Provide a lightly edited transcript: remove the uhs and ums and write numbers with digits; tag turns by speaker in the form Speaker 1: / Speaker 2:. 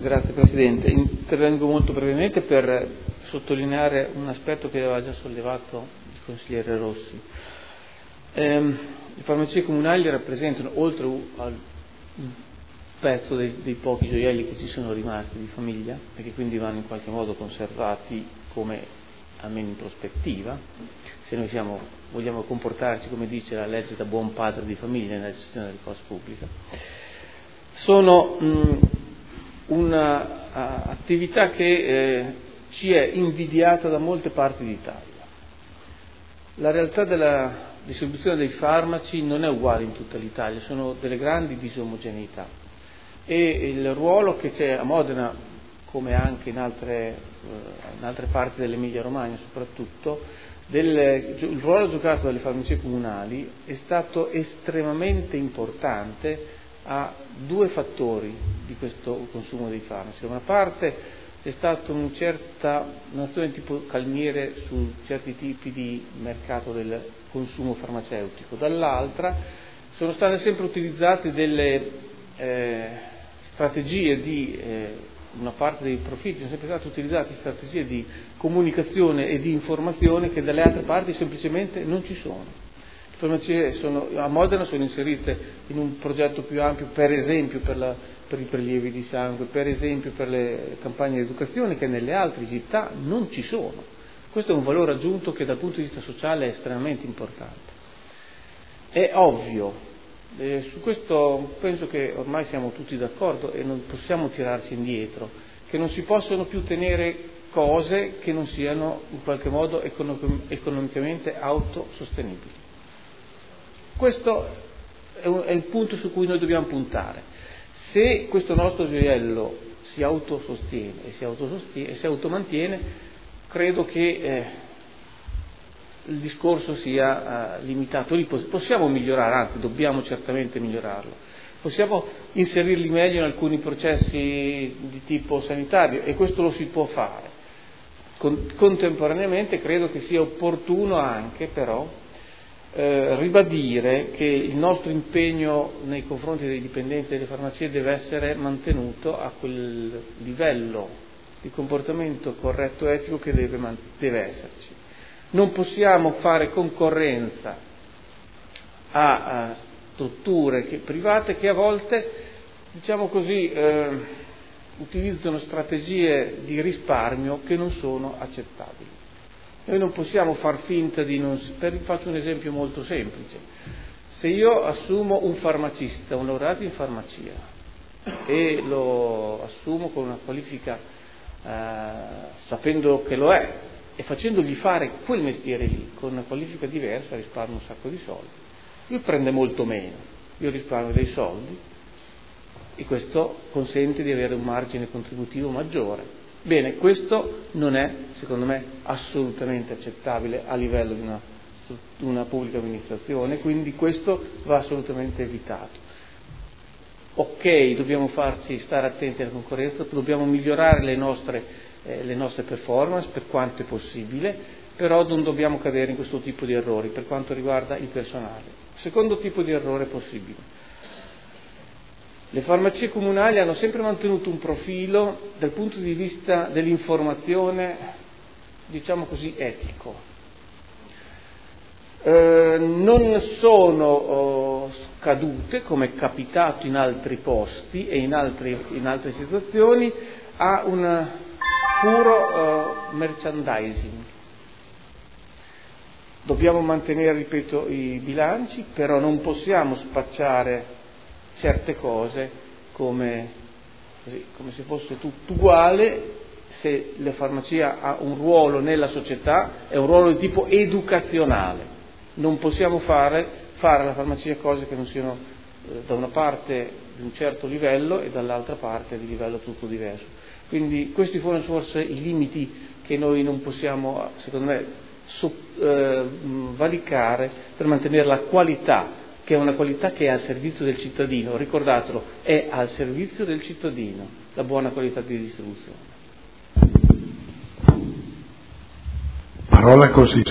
Speaker 1: Grazie Presidente. Intervengo molto brevemente per sottolineare un aspetto che aveva già sollevato il consigliere Rossi. Le farmacie comunali rappresentano, oltre al pezzo dei pochi gioielli che ci sono rimasti di famiglia e che quindi vanno in qualche modo conservati come, almeno in prospettiva, se noi vogliamo comportarci come dice la legge da buon padre di famiglia nella gestione delle cose pubbliche, sono un'attività che ci è invidiata da molte parti d'Italia. La realtà della distribuzione dei farmaci non è uguale in tutta l'Italia, sono delle grandi disomogeneità e il ruolo che c'è a Modena, come anche in altre parti dell'Emilia Romagna soprattutto, il ruolo giocato dalle farmacie comunali è stato estremamente importante a due fattori di questo consumo dei farmaci. Da una parte c'è stata un'azione tipo calmiere su certi tipi di mercato del consumo farmaceutico, dall'altra sono state sempre utilizzate delle strategie di una parte dei profitti, sono sempre state utilizzate strategie di comunicazione e di informazione che dalle altre parti semplicemente non ci sono. Le farmacie a Modena sono inserite in un progetto più ampio, per esempio per i prelievi di sangue, per esempio per le campagne di educazione, che nelle altre città non ci sono. Questo è un valore aggiunto che dal punto di vista sociale è estremamente importante. È ovvio, su questo penso che ormai siamo tutti d'accordo e non possiamo tirarci indietro, che non si possono più tenere cose che non siano in qualche modo economicamente autosostenibili. Questo è il punto su cui noi dobbiamo puntare. Se questo nostro gioiello si autosostiene e si automantiene, credo che il discorso sia limitato. Lì possiamo migliorare, anzi dobbiamo certamente migliorarlo. Possiamo inserirli meglio in alcuni processi di tipo sanitario e questo lo si può fare. Contemporaneamente credo che sia opportuno anche però ribadire che il nostro impegno nei confronti dei dipendenti delle farmacie deve essere mantenuto a quel livello di comportamento corretto e etico che deve esserci. Non possiamo fare concorrenza a strutture private che a volte, diciamo così, utilizzano strategie di risparmio che non sono accettabili. Noi non possiamo far finta di non... Faccio un esempio molto semplice. Se io assumo un farmacista, un laureato in farmacia, e lo assumo con una qualifica sapendo che lo è, e facendogli fare quel mestiere lì, con una qualifica diversa, risparmio un sacco di soldi. Lui prende molto meno, io risparmio dei soldi, e questo consente di avere un margine contributivo maggiore. Bene, questo non è, secondo me, assolutamente accettabile a livello di una pubblica amministrazione, quindi questo va assolutamente evitato. Ok, dobbiamo farci stare attenti alla concorrenza, dobbiamo migliorare le nostre performance per quanto è possibile, però non dobbiamo cadere in questo tipo di errori per quanto riguarda il personale. Secondo tipo di errore possibile. Le farmacie comunali hanno sempre mantenuto un profilo dal punto di vista dell'informazione, diciamo così, etico. Non sono scadute, come è capitato in altri posti e in altre situazioni, a un puro merchandising. Dobbiamo mantenere, ripeto, i bilanci, però non possiamo spacciare certe cose come se fosse tutto uguale. Se la farmacia ha un ruolo nella società è un ruolo di tipo educazionale, non possiamo fare alla farmacia cose che non siano da una parte di un certo livello e dall'altra parte di livello tutto diverso. Quindi questi sono forse i limiti che noi non possiamo, secondo me, valicare per mantenere la qualità, che è una qualità che è al servizio del cittadino. Ricordatelo, è al servizio del cittadino la buona qualità di distribuzione.
Speaker 2: Parola così.